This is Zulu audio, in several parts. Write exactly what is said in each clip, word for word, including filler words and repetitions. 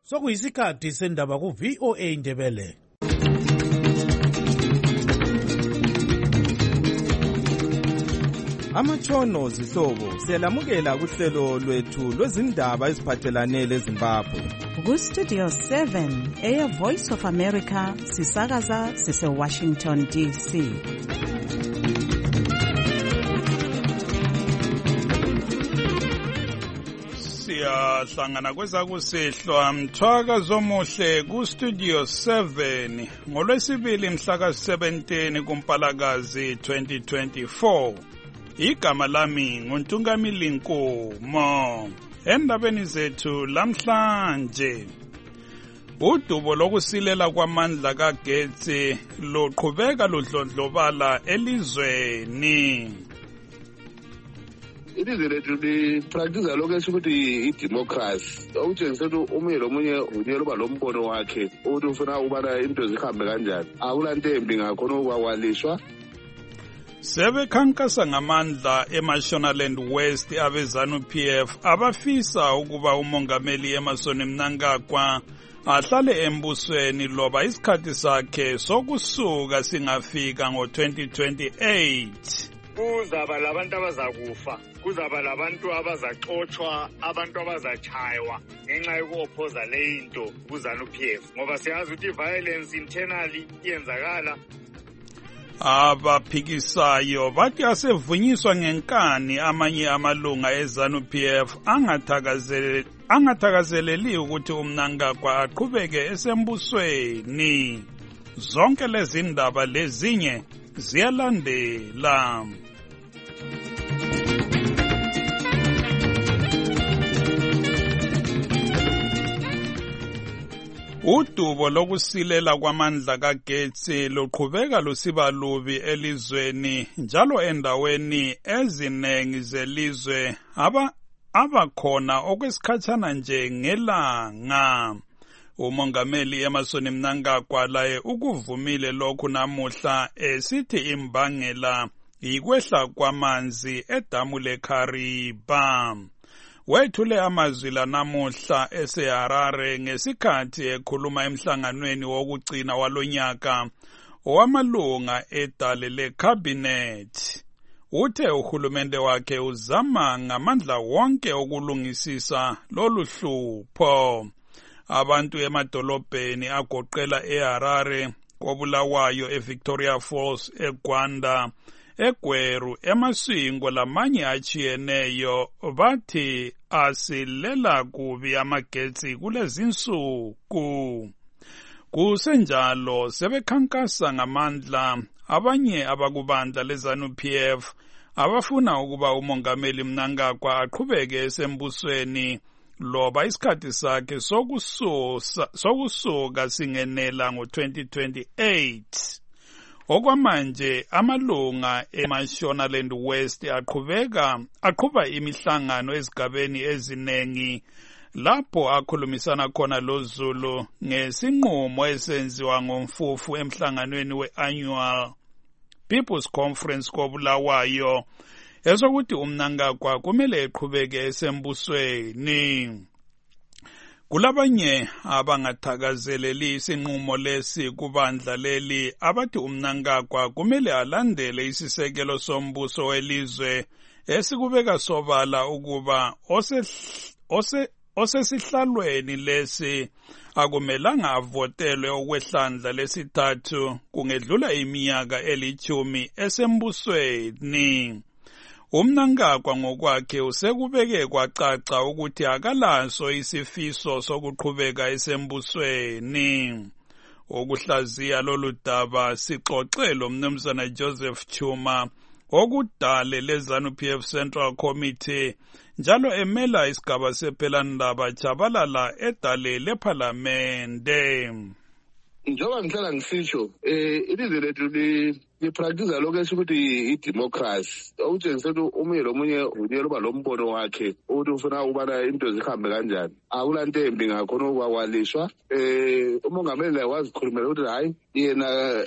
Sokuyisikhathi sendaba ku V O A Ndebele. Amatshono zihlobo siyalamukela kuhlelo lwethu lwezindaba eziphathelane leZimbabwe. Ku Studio seven, Air Voice of America, sisakaza sise Washington D C. Siyahlangana kwezakusihlwa mthwaka zomuhle ku Studio seven ngolwesibili mhla ka seventeen kuMpalakazi twenty twenty-four. Igama lami nguNtungamili Nkomo. Endabeni zethu lamhlanje, udubo lokusilela kwamandla kagetsi luqhubeka ludlondlobala elizweni. Ilizwe lethu lipractice lokho esikuthi i-democracy, okutshengisa ukuthi omunye lomunye unyela uba lombono wakhe ukuthi ufuna ukubana into zihambe kanjani. Akulanto embi ngakhona ukwawalishwa. Sebekhankasa ngamandla eMashonaland West abeZanu P F abafisa ukuba umongameli Emmerson Mnangagwa ahlale embusweni loba isikhathi sakhe sokusuka singafika ngo twenty twenty-eight. Kuzaba labantu abazakufa, kuzaba labantu abazaxotshwa, abantu abazachaywa ngenxa yokuopposa le into kuZanu P F, ngoba siyazi ukuthi violence internally iyenzakala. Abaphikisayo bathi asevunyiswa ngenkani amanye amalunga eZanu P F angathakazeleli angathakazeleli ukuthi uMnangagwa aqhubeke esembusweni. Zonke lezi ndaba lezinye ziyalandela. Udubo lokusilela kwamandla kagetsi luqhubeka lusiba lubi elizweni njalo endaweni ezinengi zelizwe aba abakhona okwesikhatshana nje ngelanga. Umongameli Emmerson Mnangagwa laye ukuvumile lokhu namuhla esithi imbangela yikwehla kwamanzi edamu leKariba. Wethule amazwi la namuhla eseHarare ngesikhathi ekhuluma emhlanganweni wokugcina walonyaka owamalunga edale leCabinet. Uthe uhulumende wakhe uzama ngamandla wonke ukulungisisa lolu hlupho. Abantu emadolobheni agoqela eHarare, koBulawayo, eVictoria Falls, eGwanda, eGweru, eMasingo lamanye achiyeneyo bathi asilela kubi amagetsi kulezinsuku. Kusenjalo sebekhankasa ngamandla abanye abakubandla leZanu P F abafuna ukuba umongameli Mnangagwa aqhubeke esembusweni loba isikhathi sakhe sokususa sokusuka singenela ngo twenty twenty-eight. Okwamanje amalunga eMashonaland West aqhubeka aqhuba imihlangano ezigabeni ezinengi lapho akhulumisana khona loZulu ngesinqumo esenziwa ngomfufu emhlanganweni we-annual People's Conference koBulawayo esokuthi uMnangagwa kumele eqhubeke esembusweni. Kulabanye abangathakazeleli isinqumo lesi kubandla leli abathi uMnangagwa kumele alandele isisekelo sombuso welizwe esikubeka sobala ukuba ose ose osesihlalweni lesi akumelanga avotelwe okwehlandla lesithathu kungedlula iminyaka elithumi esembusweni. uMnangagwa ngokwakhe usekubeke kwacaca ukuthi akalaso isifiso sokuqhubeka esembusweni. Ukuhlaziya lolu daba sixoxe lo Mnumzana Joseph Chuma okudale leZanu P F Central Committee njalo emela isigaba sephelandaba Chabalala edale leParlamente. Njengoba ngihlala ngisisho, eh ilizwe lethu lipractice lokho esikuthi i-democracy okutshengisa ukuthi umunye lomunye unyela uba lombono wakhe ukuthi ufuna ukubana into zihambe kanjani. Akulanto embi ngakhona ukwakwalishwa. Eh umongameli wazikhulumela ukuthi hayi yena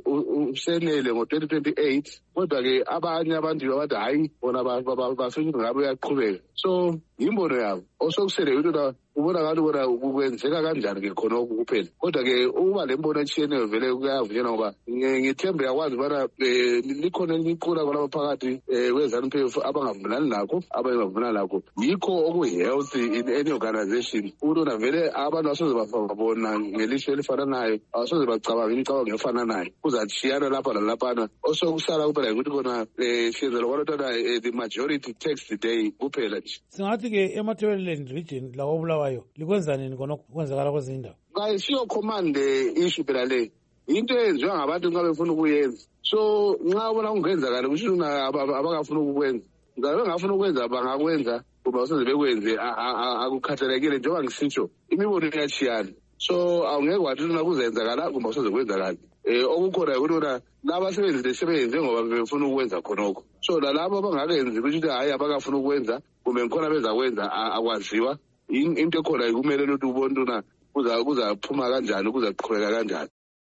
usenele ngo-twenty twenty-eight kodwa ke abanye abantu bathi hayi bona bafuna ngabe uyaqhubeka. So yimbono yabo osokusele ukuthi ubona ngathi bona kwenzeka kanjani ke khona kuphela. Kodwa ke uba lembono etshiyeneyo vele kuyavunyelwa ngoba ngithembe yakwazi bona likhona liqula kwalabo phakathi kwe-ZANU P F abangavumelani nakho abangavumelani nakho. Yikho oku-healthy in any organization ukuthi vele abantu asoze babona ngelishwe elifananayo asoze bacabanga imicabango efananayo kuzatshiyana lapha nalaphana. Osokusala kuphela ukuthi khona siyenzela kwanotana the majority takes the day kuphela nje. Singathi-ke eMatabeleland region lawo Bulawayo likwenza nini khona kwenzakala kwezinye indawo? Kayisiyo command issue phela le into eyenziwa ngabantu nxa befuna ukuyenza. So nxa ubona kungenzakala kusho abakafuna ukukwenza ngabe ngafuna ukwenza bangakwenza kuba usenze bekwenze akukhathalekile njengoba ngisitsho imibono iyachiyana. So awungeke wathi una kuzenzakala kuba usenze kwenzakala. Eh okukhona ukuthi labasebenzi lesebenze ngoba befuna ukwenza khonokho. So lalabo abangakenzi ukuthi hayi abakafuna ukwenza kumbe ngikhona beza kwenza akwaziwa into ekhona ikumele ukuthi ubone una kuza kuzaphuma kanjani kuzaqhubeka kanjani.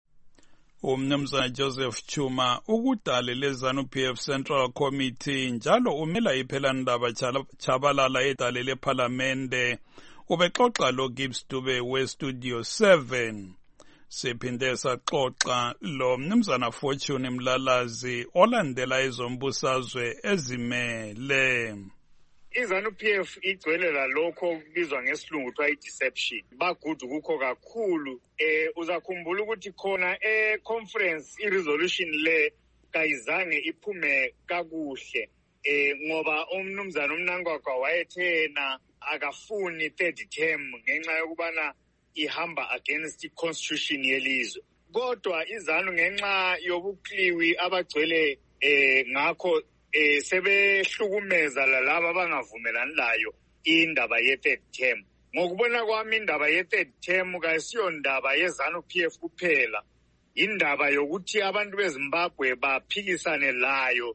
Umnumzana Joseph Chuma ukudale le-ZANU P F Central Committee njalo umela iphelandaba Chabalala edale lephalamende ubexoxa lo Gibbs Dube we-Studio seven. Siphinde saxoxa lo mnumzana Fortune Mlalazi olandela ezombusazwe ezimele. iZANU P F igcwele lalokho kubizwa ngesilungu kuthiwa i-deception. Bagudu kukho kakhulu. Eh uzakhumbula ukuthi khona e-conference i-resolution le kayizange iphume kakuhle. Eh ngoba umnumzana uMnangagwa wayethena akafuni third term ngenxa yokubana ihamba against i-constitution yelizwe. Kodwa iZANU ngenxa yobukliwi abagcwele eh ngakho eh sebehlukumeza lalabo abangavumelani layo indaba ye-third term. Ngokubona kwami indaba ye-third term kayisiyo ndaba ye-ZANU P F kuphela. Indaba yokuthi abantu beZimbabwe baphikisane layo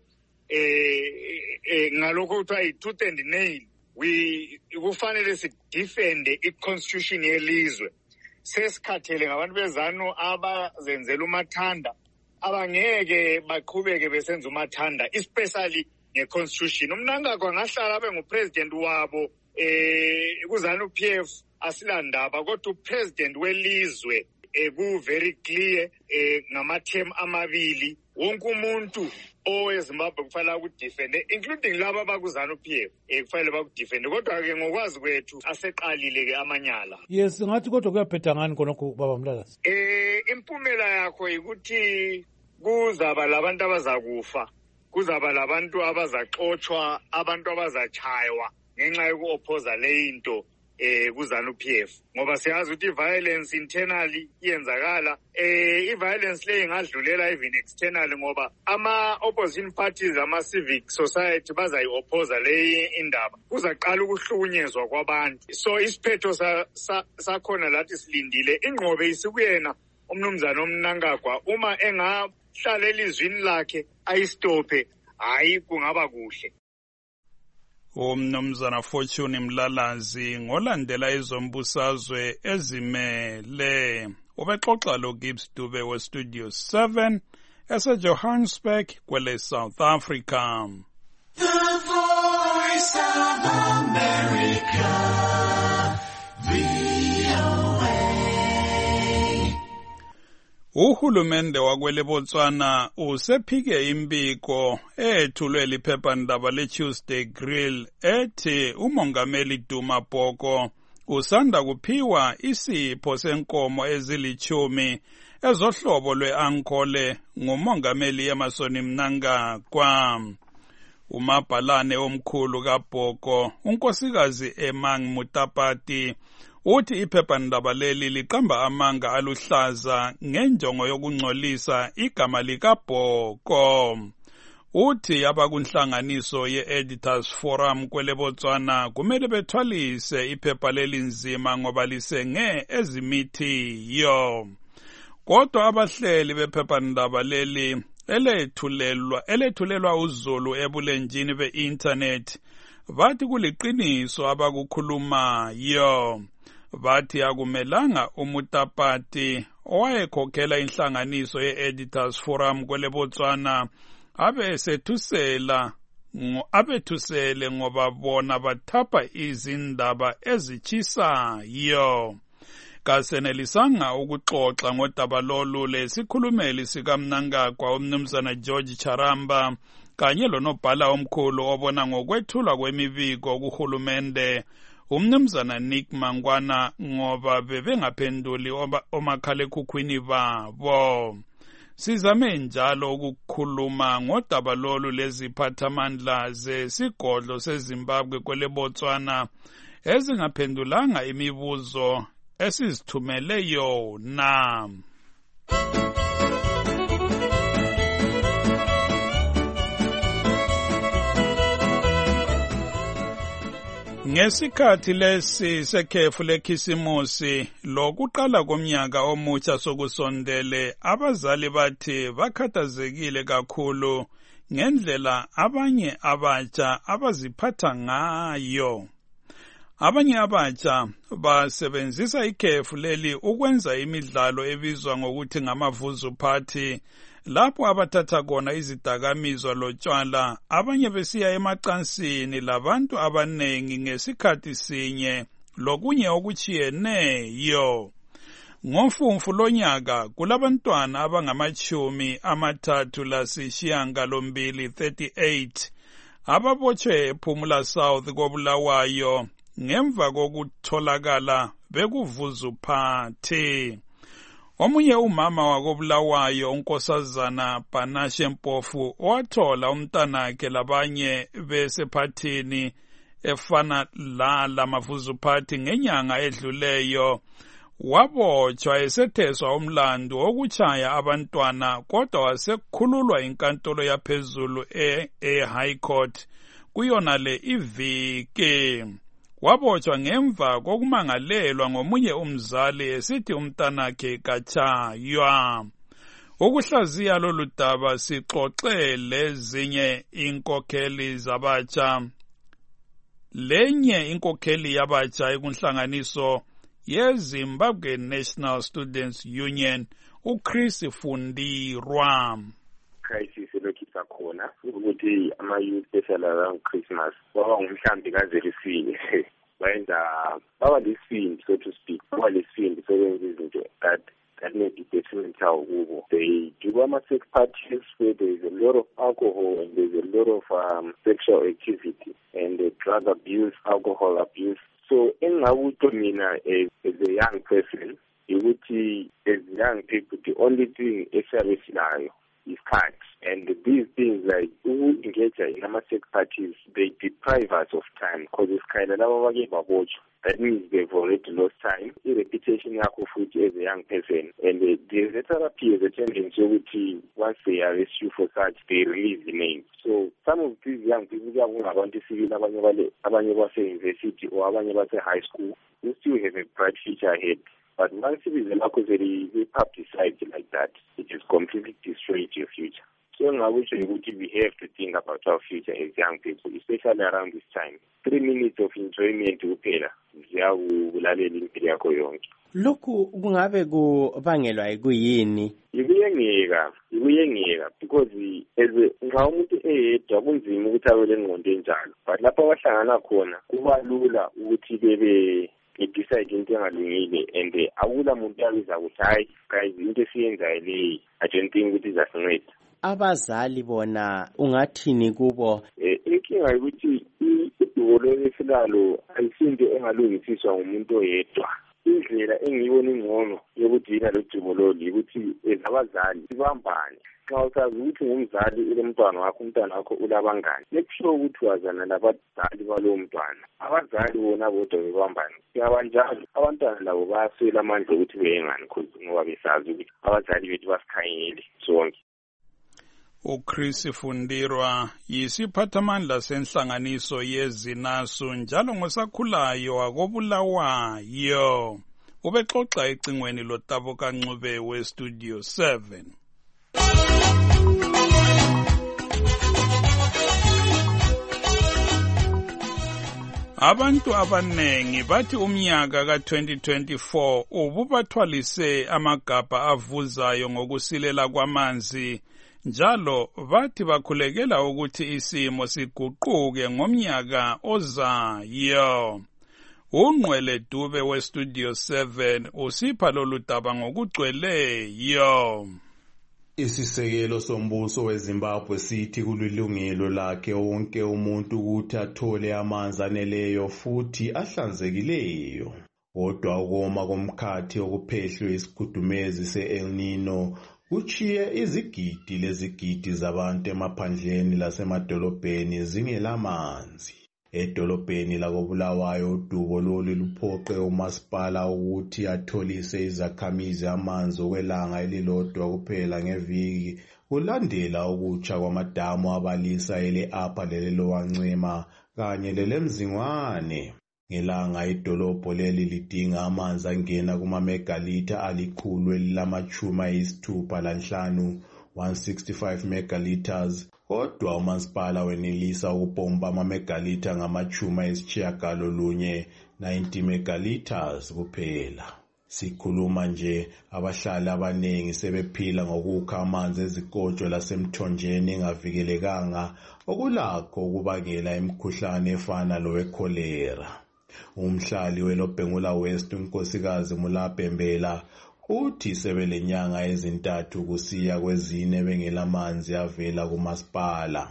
eh ngalokho kuthiwa i-tooth and nail. We kufanele si defend i-constitution yelizwe. Sesikhathele ngabantu beZANU abazenzela umathanda abangeke baqhubeke besenza umathanda especially nge-constitution. Umnangagwa ngahlala abe ngupresident wabo eh kuZANU P F asilandaba kodwa upresident welizwe eh ku very clear eh ngama-term amabili wonke umuntu oweZimbabwe kufanele ukudefende including laba bakuZANU P F eh kufanele bakudefende. Kodwa ke ngokwazi kwethu aseqalile ke amanyala. Yes ngathi kodwa kuyaphetha ngani khonokho baba Mlalazi? Eh impumela yakho ukuthi kuzaba labantu abazakufa, kuzaba labantu abazaxoxwa, abantu abazachaywa ngenxa yokuopposa le into eh kuZANU P F ngoba siyazi ukuthi violence internally iyenzakala. Eh i-violence le ingadlulela even externally ngoba ama opposition parties ama civic society bazayiopposa le indaba kuzaqala ukuhlukunyezwa kwabantu. So isiphetho sakhona lathi silindile ingqobe isikuyena umnumzana uMnangagwa uma engahlala elizwini lakhe ayistophe hayi kungaba kuhle. Umnumzana Fortune Mlalazi ngolandela ezombusazwe ezimele ubexoxa lo Gibbs Dube we-Studio seven ese-Johannesburg kwele South Africa. The Voice of America, V O A. Uhulumende wakwele Botswana usephike imbiko ethulwe liphephandaba le-Tuesday Grill ethi umongameli Duma Boko usanda kuphiwa isipho senkomo ezilichumi ezohlobo lwe-ankole ngumongameli Emmerson Mnangagwa. Umabhalane omkhulu kaBhoko unkosikazi Emang Mutapati uthi iphephandaba leli liqamba amanga aluhlaza ngenjongo yokungcolisa igama likaBhoko. Uthi abakunhlanganiso ye-Editors Forum kwele Botswana kumele bethwalise iphepha leli nzima ngoba lisenge ezimithiyo. Kodwa abahleli bephephandaba leli elethulelwa elethulelwa uZulu ebulenjini be-internet bathi kuliqiniso abakukhulumayo. Bathi akumelanga uMutapati owayekhokhela inhlanganiso ye-Editors Forum kwele Botswana abe sethusela abethusele ngoba bona bathapha izindaba ezichisayo. Kasenelisanga ukuxoxa ngodaba lolu lesikhulumeli sikaMnangagwa uMnumzana George Charamba kanye lonobhala omkhulu obona ngokwethulwa kwemibiko kuhulumende uMnumzana Nick Mangwana ngoba bebengaphenduli omakhalekhukhwini babo. Sizame njalo ukukhuluma ngodaba lolu leziphathamandla zesigodlo seZimbabwe kwele Botswana ezingaphendulanga imibuzo esizithumele yona. Ngesikhathi lesi sekhefu lekhisimusi lokuqala komnyaka omutsha sokusondele, abazali bathi bakhathazekile kakhulu ngendlela abanye abatsha abaziphatha ngayo. Abanye abatsha basebenzisa ikhefu leli ukwenza imidlalo ebizwa ngokuthi ngamavuzu party, lapho abathatha khona izidakamizwa lotshwala, abanye besiya emacansini labantu abanengi ngesikhathi sinye lokunye okuchiyeneyo. Ngomfumfu lonyaka kulabantwana abangamachumi amathathu lasishiyangalombili thirty-eight ababotshwe ePhumula South koBulawayo ngemva kokutholakala bekuvuzu party. Omunye umama wakoBulawayo uNkosazana Panashe Mpofu wathola umntanakhe labanye besephathini efana la lamavuzu party ngenyanga edluleyo. Wabotshwa esetheswa umlando wokuchaya abantwana kodwa wasekukhululwa inkantolo yaphezulu e, e High Court kuyona le iviki. Wabotshwa ngemva kokumangalelwa ngomunye umzali esithi umntanakhe kachaywa. Ukuhlaziya lolu daba sixoxe lezinye inkokheli zabatsha. Lenye inkokheli yabatsha ekunhlanganiso yeZimbabwe National Students Union, uChris Fundirwa. Crisis lokisa khona ukuthi ama youth special around Christmas baba ngumhlambi kaZelisile bayenza baba lesindi so to speak baba lesindi sebenza izinto that that may be detrimental kubo. They do ama sex parties where there is a lot of alcohol and there is a lot of um, sexual activity and uh, drug abuse, alcohol abuse. So engabuto mina as, as a young person ukuthi as young people the only thing esiyabesinayo is cards. And these things like who engage in ama sex parties, they deprive us of time because it's kind of like that means they've already lost time. The reputation yakho futhi as a young person, and uh, the therapy is a tendency ukuthi once they arrest you for such, they release the name. So some of these young people abantu civil abanye bale abanye base university or abanye base high school, you still have a bright future ahead. But once it is a publicized like that, it is completely destroyed your future. So now we have to think about our future as young people, especially around this time. Three minutes of enjoyment kuphela ziyawulalela impilo yakho yonke. Lokhu kungabe kubangelwa yikuyini? Ikuyengeka, ikuyengeka because as nxa umuntu eyedwa kunzima ukuthi awele ngqondo enjalo. But lapho abahlangana khona kuba lula ukuthi bebe decide into engalungile and awula muntu yabiza ukuthi hayi guys into esiyenzayo leyi I don't think ukuthi izasinceda. Abazali bona ungathini kubo? Eh inkinga ukuthi idolo lesilalo ayisinto engalungisiswa ngumuntu oyedwa. Indlela engiyibona ingcono yokuthi yina lo jimololi ukuthi ezabazali sibambane. Xa usazi ukuthi ngumzali ulemntwana wakho umntwana wakho ulabangani nekusho ukuthi wazana nabazali balo mntwana abazali bona bodwa bebambane siyabanjalo abantwana labo bayaswela amandla ukuthi beyengani ngoba besazi ukuthi abazali bethu basikhangele sonke. uChris Fundirwa yisiphathamandla senhlanganiso yezinasu njalo ngosakhulayo wakoBulawayo ubexoxa ecingweni loTabo kaNcube weStudio seven. Abantu abanengi bathi umnyaka ka twenty twenty-four ububathwalise amagabha avuzayo ngokusilela kwamanzi, njalo bathi bakhulekela ukuthi isimo siguquke ngomnyaka ozayo. Ungqwele Dube we Studio seven usipha lolu daba ngokugcweleyo. Isisekelo sombuso weZimbabwe sithi kulilungelo lakhe wonke umuntu ukuthi athole amanzi aneleyo futhi ahlanzekileyo. Kodwa ukoma komkhathi okuphehlwe isigudumezi se-El Nino kuchiye izigidi lezigidi zabantu emaphandleni lasemadolobheni zingelamanzi. Edolobheni lakoBulawayo udubo lolu luphoqe umasipala ukuthi atholise izakhamizi amanzi okwelanga elilodwa kuphela ngeviki kulandela ukutsha kwamadamu abalisa ele Upper lele Lower Ncema kanye lele Mzingwane. Ngelanga idolobho leli lidinga amanzi angena kuma megalitha alikhulu elilamachuma ayisithupha lanhlanu one hundred sixty-five megaliters. Kodwa umasipala wenelisa ukupompa amamegalitha ngamachuma ayisitshiyagalolunye ninety megaliters kuphela. Sikhuluma nje abahlali abanengi sebephila ngokukha amanzi ezikotsho lasemthonjeni engavikelekanga okulakho ukubangela imikhuhlane efana lowekholera. Umhlali weLobhengula West unkosikazi Mulapembela uthi sebelenyanga ezintathu kusiya kwezine bengelamanzi avela kumasipala.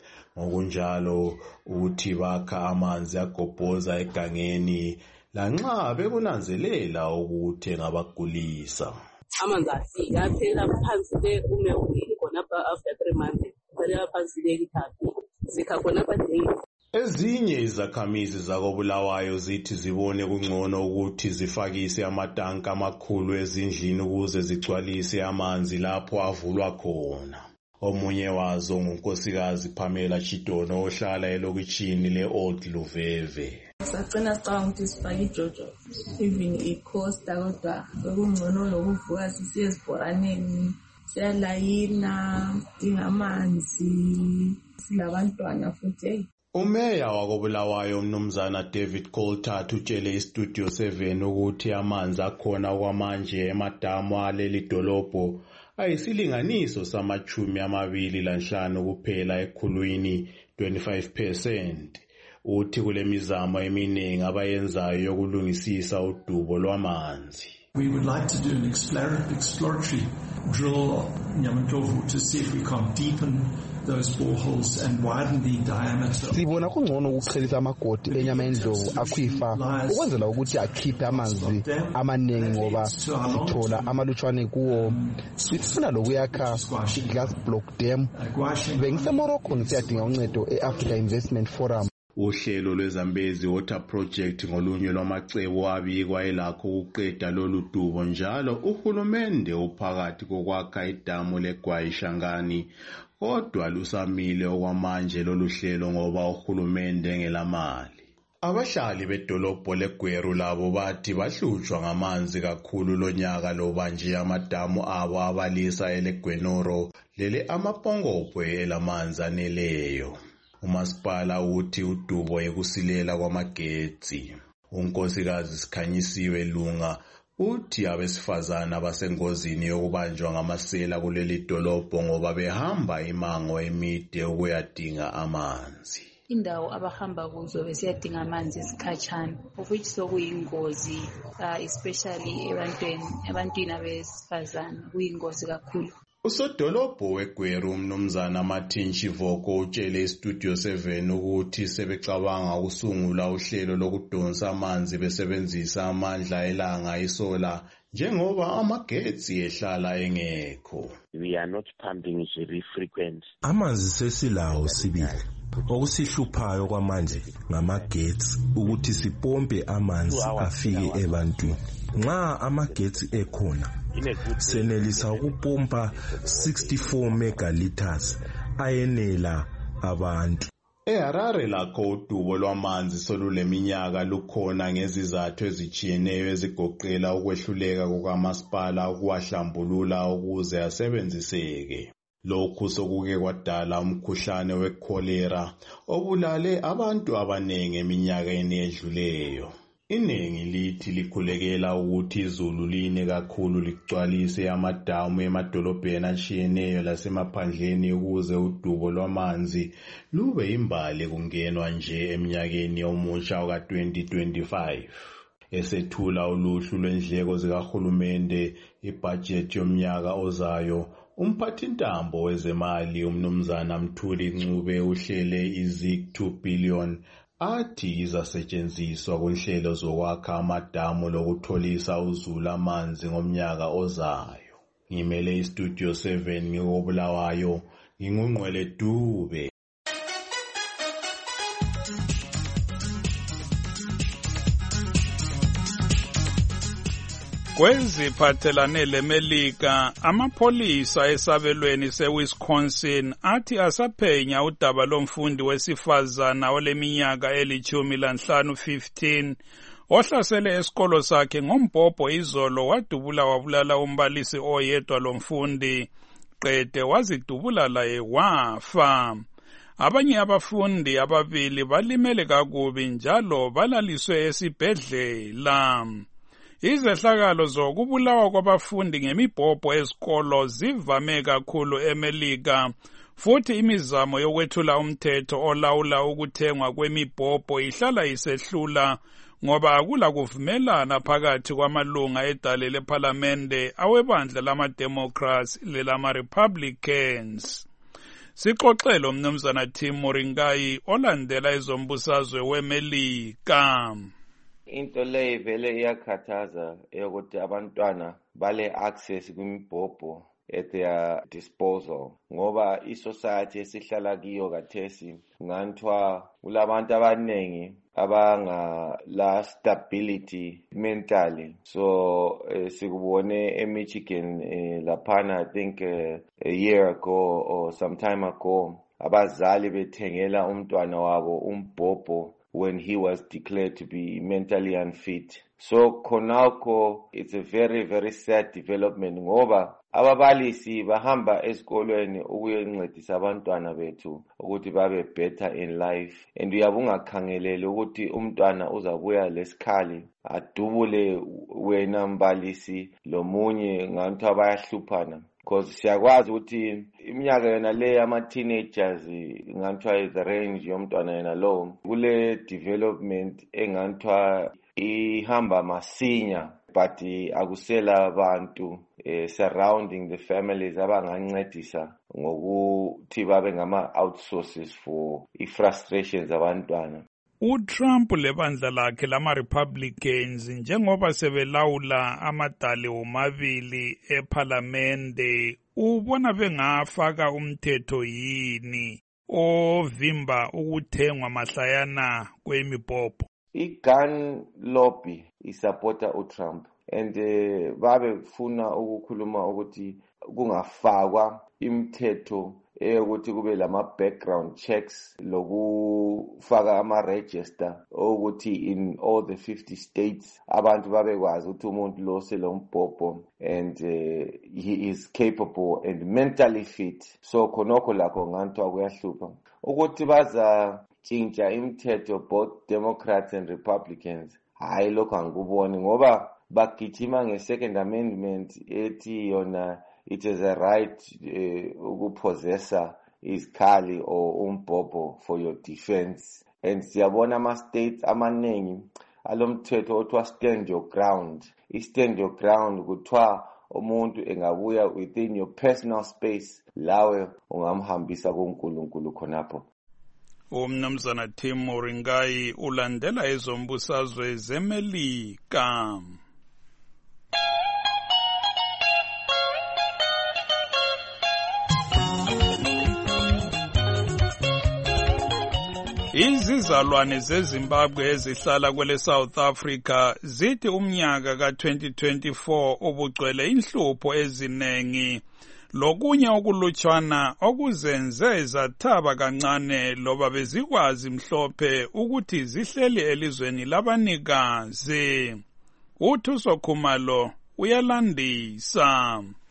Ngokunjalo uthi bakha amanzi agobhoza egangeni lanxa bekunanzelela ukuthi ngabagulisa. Amanzi afika aphela phansi le ume uwili khona after three months phela phansi le lithathi sikha khona badingi. Ezinye izakhamizi zakoBulawayo zithi zibone kungcono ukuthi zifakise amatanka amakhulu ezindlini ukuze zigcwalise amanzi lapho avulwa khona. Omunye wazo ngunkosikazi Pamela Chidono ohlala elokitshini le-Old Luveve. Sacina sicabanga ukuthi sifake ijojo even ikhosta kodwa bekungcono lokuvuka sisiye ezibhoraneni siyalayina dinga amanzi silabantwana futhi. Umeya wakoBulawayo umnumzana David Coltart utshele iStudio seven ukuthi amanzi akhona kwamanje emadamu aleli dolobho ayisilinganiso samachumi amabili lanhlanu kuphela ekhulwini twenty-five percent. Uthi kule mizamo eminingi abayenzayo yokulungisisa udubo lwamanzi. We would like to do an exploratory drill in Nyamantovu to see if we can deepen those boreholes and widen the diameter. Sibona kungcono ukuchelisa amagodi enyama endlovu akhwifa ukwenzela ukuthi akhiphe amanzi amaningi ngoba sithola amalutshwane kuwo. Sifuna lokuyakha i-glass block dam. BengiseMorocco ngisiyadinga uncedo e-Africa Investment Forum. Uhlelo lweZambezi Water Project ngolunye lwamacebo abikwa elakho ukuqeda lolu dubo njalo uhulumende uphakathi kokwakha idamu leGwayishangani kodwa lusamile okwamanje lolu hlelo ngoba uhulumende ngelamali. Abahlali bedolobho leGweru labo bathi bahlutshwa ngamanzi kakhulu lonyaka loba nje amadamu abo abalisa eleGwenoro lele amapongopwe elamanzi aneleyo. Umasipala uthi udubo ekusilela kwamagetsi. Unkosikazi Sikhanyisiwe Lunga uthi abesifazana basengozini yokubanjwa ngamasela kuleli dolobho ngoba behamba imango emide ukuyadinga amanzi. Indawo abahamba kuzo besiyadinga amanzi esikhatshana of which sokuyingozi uh, especially ebantwini ebantwini abesifazana kuyingozi kakhulu. Usodolobho weGweru umnumzana Martin Chivoko utshele iStudio seven ukuthi sebecabanga ukusungula uhlelo lokudonsa amanzi besebenzisa amandla elanga isola njengoba amagetsi ehlala engekho. We are not pumping very frequent. Amanzi sesilawo sibili. Okusihluphayo kwamanje ngamagetsi ukuthi sipompe amanzi afike ebantwini. Nxa amagetsi ekhona senelisa ukupompa sixty-four megaliters ayenela abantu. EHarare lakho udubo lwamanzi soluleminyaka lukhona ngezizathu ezitshiyeneyo ezigoqela ukwehluleka kukamasipala ukuwahlambulula ukuze asebenziseke. Lokhu sokuke kwadala umkhuhlane wekholera obulale abantu abanengi eminyakeni edluleyo. Iningi lithi likhulekela ukuthi izulu line kakhulu ligcwalise amadamu emadolobheni atshiyeneyo lasemaphandleni ukuze udubo lwamanzi lube imbali kungenwa nje eminyakeni omutsha ka twenty twenty-five. Esethula uluhlu lwendleko zikahulumende ibudget yomnyaka ozayo, umphathintambo wezemali umnumzana Mthuli Ncube uhlele izi two billion athi izasetshenziswa kunhlelo zokwakha amadamu lokutholisa uzulu amanzi ngomnyaka ozayo. Ngimele istudio seven ngikobulawayo, ngingungqwele Dube. Kweziphathelane leMelika, amapholisa esabelweni seWisconsin athi asaphenya udaba lomfundi wesifazana oleminyaka elithumi lanhlanu fifteen ohlasele esikolo sakhe ngombhobho izolo wadubula wabulala umbalisi oyedwa lomfundi qede wazidubula laye wafa. Abanye abafundi ababili balimele kakubi njalo balaliswe esibhedlela. Izehlakalo zokubulawa kwabafundi ngemibhobho ezikolo zivame kakhulu eMelika, futhi imizamo yokwethula umthetho olawula ukuthengwa kwemibhobho ihlala isehlula ngoba akula kuvumelana phakathi kwamalunga edale lephalamende awebandla lama-Democrats lelama-Republicans. Sixoxele umnumzana Tim Moringai olandela ezombusazwe weMelika. Into le vele iyakhathaza ukuthi abantwana bale access kwimibhobho at their disposal ngoba isociety esihlala kiyo kathesi ngantwa kulabantu abanengi abanga la stability mentally. So eh, sikubone eMichigan eh, laphana I think eh, a year ago or some time ago abazali bethengela umntwana wabo umbhobho when he was declared to be mentally unfit. So khonako it's a very very sad development ngoba ababalisi bahamba esikolweni ukuyencedisa abantwana bethu ukuthi babe better in life, and uyabungakhangelele ukuthi umntwana uzabuya lesikhali adubule wena mbalisi lomunye ngantu abayahluphana. Because siyakwazi ukuthi iminyaka yona le ama teenagers ngantwa the range yomntwana yena lo kule development engantwa ihamba masinya, but akusela abantu eh, surrounding the families abangancedisa ngokuthi babe ngama outsources for i-frustrations abantwana. uTrump lebandla lakhe lama-Republicans njengoba sebelawula amadale omabili ephalamende ubona bengafaka umthetho yini ovimba ukuthengwa mahlayana kwemibhobho. I-gun lobby isupporta uTrump and uh, babefuna ukukhuluma ukuthi kungafakwa imithetho eyokuthi kube lama background checks lokufaka ama register ukuthi in all the fifty states abantu babekwazi ukuthi umuntu lo selombhobho and uh, he is capable and mentally fit. So khonokho lakho ngantwa kuyahlupha ukuthi baza tshintsha imithetho both Democrats and Republicans. Hayi lokho angikuboni ngoba bagijima nge-second amendment ethi yona it is a right ukupossessa isikhali or umbhobho for your defense, and siyabona ama-states amaningi alomthetho othiwa stand your ground. I-stand your ground kuthiwa umuntu engabuya within your personal space lawe ungamhambisa kuNkulunkulu khonapho. Umnumzana Tim Moringai ulandela ezombusazwe zeMelika. Izizalwane zeZimbabwe ezihlala kwele South Africa zithi umnyaka ka twenty twenty-four ubugcwele inhlupho ezinengi lokunye okulutshwana okuzenze zathaba kancane loba bezikwazi mhlophe ukuthi zihleli elizweni labanikazi. uThuso Khumalo uyalandisa.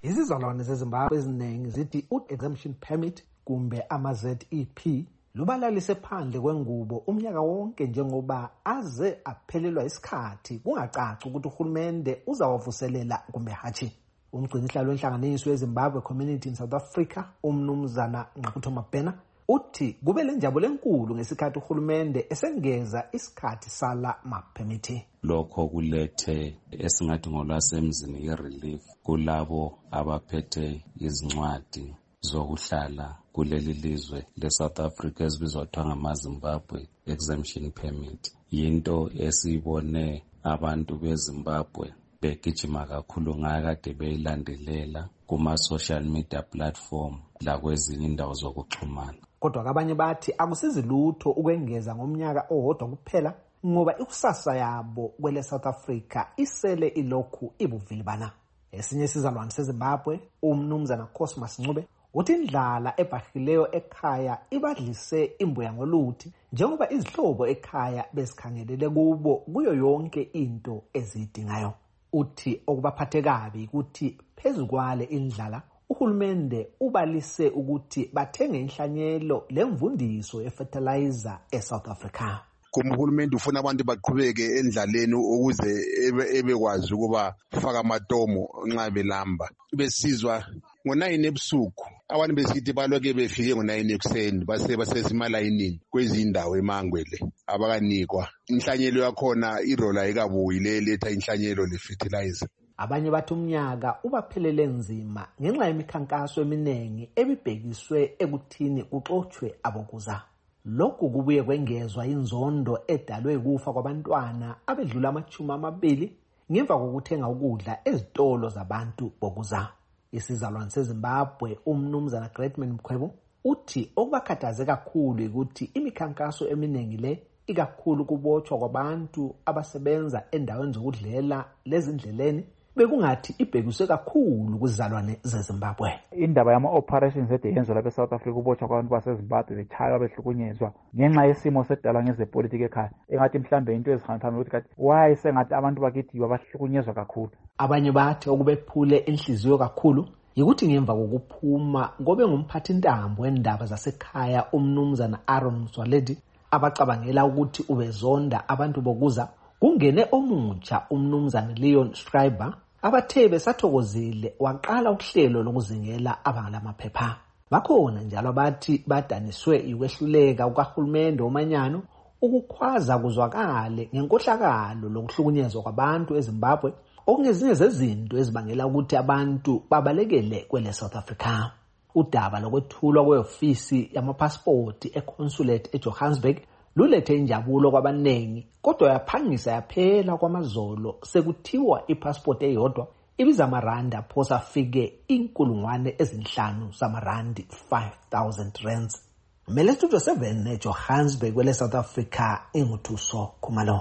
Izizalwane zeZimbabwe eziningi zithi u-exemption permit kumbe ama-Z E P lubalalise phandle kwengubo umnyaka wonke njengoba aze aphelelwa isikhathi kungacaci ukuthi uhulumende uzawavuselela kumbe hatshi. Umgcinisihlalo wenhlanganiso yeZimbabwe Community in South Africa, umnumzana Nqakutho Mabhena, uthi kube lenjabulo enkulu ngesikhathi uhulumende esengeza isikhathi sala maphemithi. Lokho kulethe esingathi ngolwasemzini i-relief kulabo abaphethe izincwadi zokuhlala kuleli lizwe le-South Africa ezibizwa kuthiwa ngama-Zimbabwe exemption permit. Yinto esiyibone abantu beZimbabwe begijima kakhulu ngakade beyilandelela kuma-social media platform lakwezinye indawo zokuxhumana. Kodwa abanye bathi akusizi lutho ukwengeza ngomnyaka owodwa kuphela ngoba ikusasa yabo kwele South Africa isele ilokhu ibuvilibana. Esinye isizalwane seZimbabwe, umnumzana Cosmas Ncube, uthi indlala ebhahileyo ekhaya ibadlise imbuya ngoluthi njengoba izihlobo ekhaya besikhangelele kubo kuyo yonke into ezidingayo. Uthi okubaphathe kabi ukuthi phezukwale indlala uhulumende ubalise ukuthi bathenge inhlanyelo lemvundiso yefertilizer eSouth Africa. Kuma uhulumende ufuna abantu baqhubeke endlaleni ukuze ebekwazi ukuba faka amatomo nxa belamba. Besizwa ngo-nine ebusuku abantu besithi baloke befike ngo-nine ekuseni base basesimalayinini kwezindawo eMangwele abakanikwa inhlanyelo yakhona irola ayikabuyi le letha inhlanyelo le-fertilizer. Abanye bathi umnyaka ubaphelele nzima ngenxa yemikhankaso eminengi ebibhekiswe ekuthini kuxoxwe abokuza. Lokhu kubuye kwengezwa inzondo edalwe kufa kwabantwana abedlula amachumi amabili ngemva kokuthenga ukudla ezitolo zabantu bokuza. Isizalwane seZimbabwe, umnumzana Greatman Mkhwebo, uthi okubakhathaze kakhulu ukuthi imikhankaso eminengi le ikakhulu kubotshwa kwabantu abasebenza endaweni zokudlela lezindleleni bekungathi ibhekiswe kakhulu kuzizalwane zeZimbabwe. Indaba yama-operations ede yenziwa lapha eSouth Africa ubotshwa kwabantu baseZimbabwe bechaywa behlukunyezwa ngenxa yesimo sedala ngezepolitiki ekhaya engathi mhlambe into ezihambisana ukuthi kathi why sengathi abantu bakithi bahlukunyezwa kakhulu. Abanye bathi okubephule inhliziyo kakhulu yikuthi ngemva kokuphuma ngobe ngumphathi ntambo wendaba zasekhaya umnumzana Aaron Mswaledi abacabangela ukuthi ubezonda abantu bokuza kungene omutsha umnumzana Leon Schreiber abathe besathokozile waqala uhlelo lokuzingela abangalamaphepha. Bakhona njalo abathi badaniswe ikwehluleka ukahulumende omanyano ukukhwaza kuzwakale ngenkohlakalo lokuhlukunyezwa kwabantu eZimbabwe okungezinye zezinto ezibangela ukuthi abantu babalekele kwele South Africa. Udaba lokwethulwa kweofisi yamapasipoti econsulate eJohannesburg lulethe injabulo kwabanengi kodwa yaphangisa yaphela kwamazolo sekuthiwa ipassport eyodwa ibiza amarandi aphosa afike inkulungwane ezinhlanu zamarandi five thousand rands. Mele Studio seven eJohannesburg kwele South Africa inguthuso Khumalo.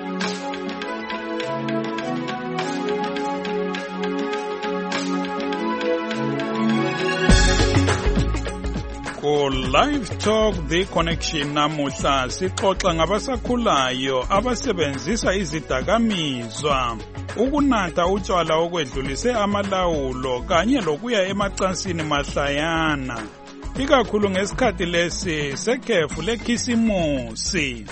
Ku Live Talk The Connection namuhla sixoxa ngabasakhulayo abasebenzisa izidakamizwa, ukunatha utshwala okwedlulise amalawulo kanye lokuya emacansini mahlayana, ikakhulu ngesikhathi lesi sekhefu lekhisimusi.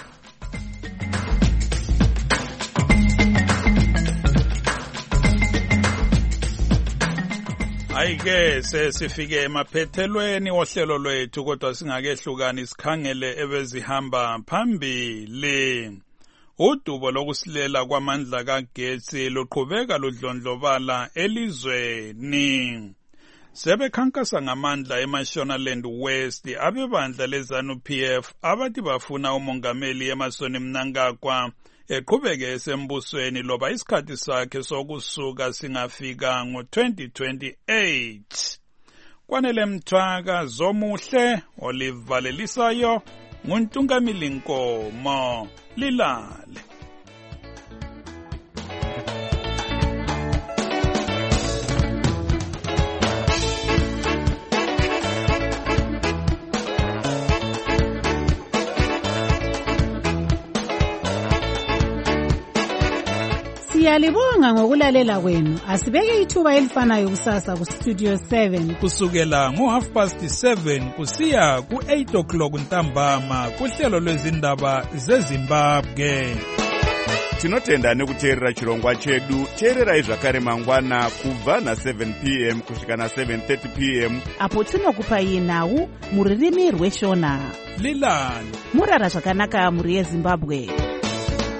Ayike sesifike emaphethelweni wohlelo lwethu kodwa singakehlukani sikhangele ebezihamba phambili. Udubo lokusilela kwamandla kagetsi luqhubeka ludlondlobala elizweni. Sebekhankasa ngamandla eMashonaland West abebandla leZANU P F abathi bafuna umongameli Emmerson Mnangagwa eqhubeke esembusweni loba isikhathi sakhe sokusuka singafika ngo twenty twenty-eight. Kwanele Mthwaka Zomuhle olivalelisayo nguNtungamili Nkomo lilale. Siyalibonga ngokulalela kwenu. Asibeke ithuba elifanayo kusasa ku Studio seven kusukela ngo half past seven kusiya ku eight o'clock ntambama kuhlelo lwezindaba zeZimbabwe. Tinotenda nekuteerera chirongwa chedu. Teererai zvakare mangwana kubva na seven p m kusvika na seven thirty p m apo tinokupai nhau muririmi rweshona. Lilani murara zvakanaka muri yeZimbabwe.